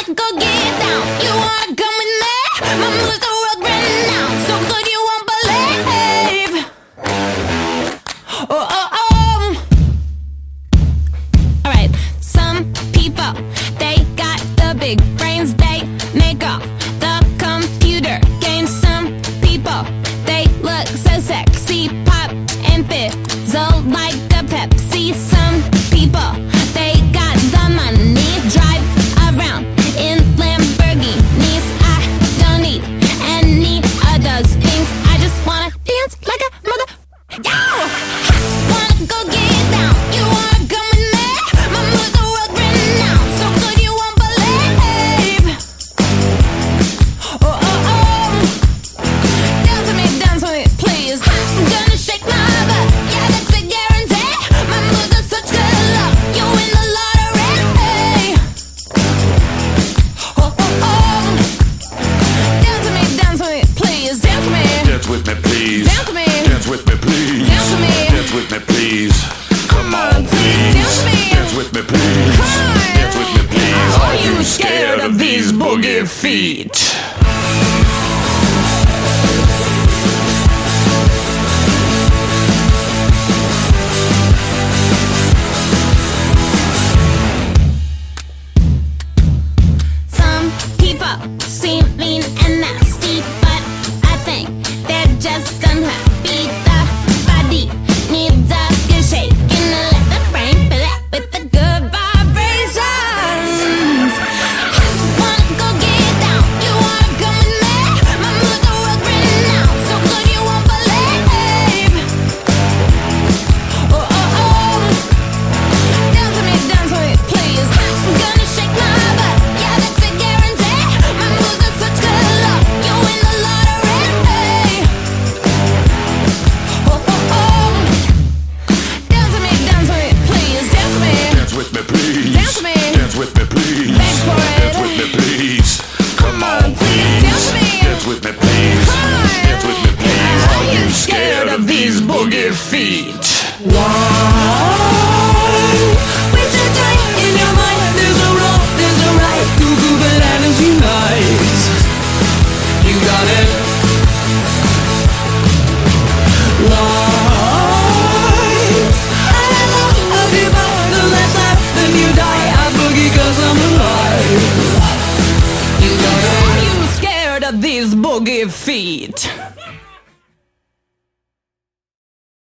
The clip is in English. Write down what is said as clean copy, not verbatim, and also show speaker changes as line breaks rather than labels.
go get down. You wanna come with me? My moves are world renowned, so good you won't believe. Oh, oh, oh. Alright, some people, they got the big brains, they make all the computer games. Some people, they look so sexy, pop and fizzle like a Pepsi. Some people, they got the money, drive around in Lamborghinis. I don't need any of those things. I just wanna dance like a mother. Yo! Wanna go get down? You wanna come with me? My moves are world renowned, so good you won't believe. Oh, oh, oh. Dance with me, please. I'm gonna shake my butt, yeah, that's a guarantee. My moves are such good luck, you win the lottery. Oh, oh, oh. Dance with me, please. Dance with me.
Dance with me, please.
Dance with me.
Dance with me, please.
Dance with me.
Dance with me, please. Come on, please.
Dance with me.
Dance with me, please.
Come on.
Dance with me, please.
Are you scared of these boogie feet? Some people seem mean and nasty, but I think they're just unhappy. The body needs a good shake and let the brain fill it with the good vibrations. Wanna go get down? You wanna come with me? My moves are world renowned, so good you won't believe. Oh, oh, oh. Dance with me, please. I'm gonna shake my butt, yeah, that's a guarantee. My moves are such good luck, you win the lottery. Oh, oh, oh. Dance with me, please. Dance with me.
Dance with me, please.
Dance with me.
Dance with me, please.
Beg for it.
Dance with me, please. Come on, please.
Dance with me.
Dance with me, please.
Come on.
Dance with me, please.
Are you scared of these boogie feet?
Waste your time in your mind. There's a wrong, there's a right. Cuckoo bananas unite. You got it. Lies. I love you, but the less life than you die. I boogie 'cause I'm alive. You got it.
Are you scared of these boogie feet?